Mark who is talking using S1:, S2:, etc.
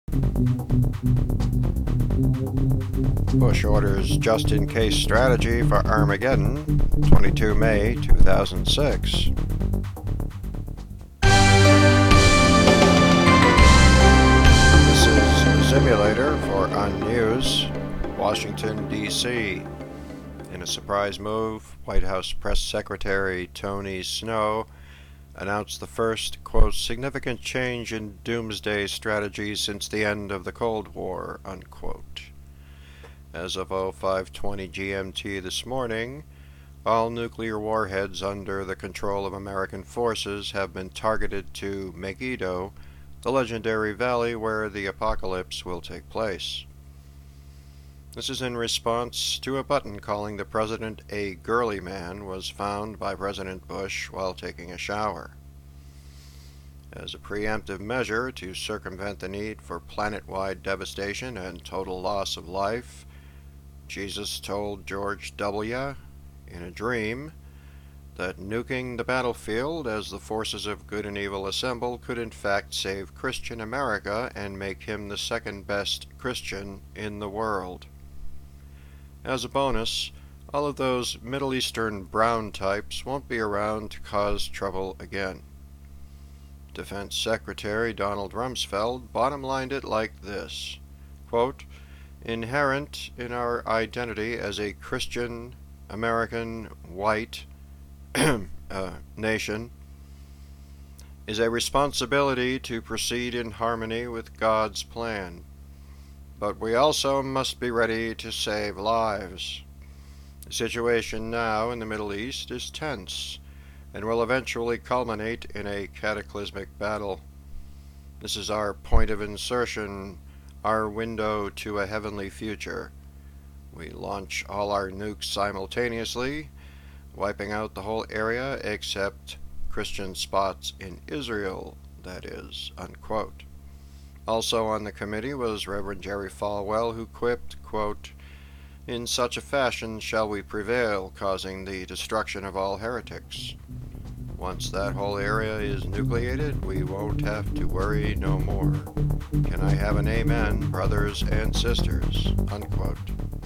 S1: Bush orders just-in-case strategy for Armageddon, 22 May 2006. This is Simulator for Unnews, Washington, D.C. In a surprise move, White House Press Secretary Tony Snow announced the first, quote, significant change in doomsday strategy since the end of the Cold War, unquote. As of 0520 GMT this morning, all nuclear warheads under the control of American forces have been targeted to Megiddo, the legendary valley where the apocalypse will take place. This is in response to a button calling the president a girly man was found by President Bush while taking a shower. As a preemptive measure to circumvent the need for planet-wide devastation and total loss of life, Jesus told George W. in a dream that nuking the battlefield as the forces of good and evil assemble could in fact save Christian America and make him the second best Christian in the world. As a bonus, all of those Middle Eastern brown types won't be around to cause trouble again. Defense Secretary Donald Rumsfeld bottom-lined it like this, quote, inherent in our identity as a Christian, American, white nation is a responsibility to proceed in harmony with God's plan. But we also must be ready to save lives. The situation now in the Middle East is tense and will eventually culminate in a cataclysmic battle. This is our point of insertion, our window to a heavenly future. We launch all our nukes simultaneously, wiping out the whole area except Christian spots in Israel, that is, unquote. Also on the committee was Reverend Jerry Falwell, who quipped, quote, in such a fashion shall we prevail, causing the destruction of all heretics. Once that whole area is nucleated, we won't have to worry no more. Can I have an amen, brothers and sisters? Unquote.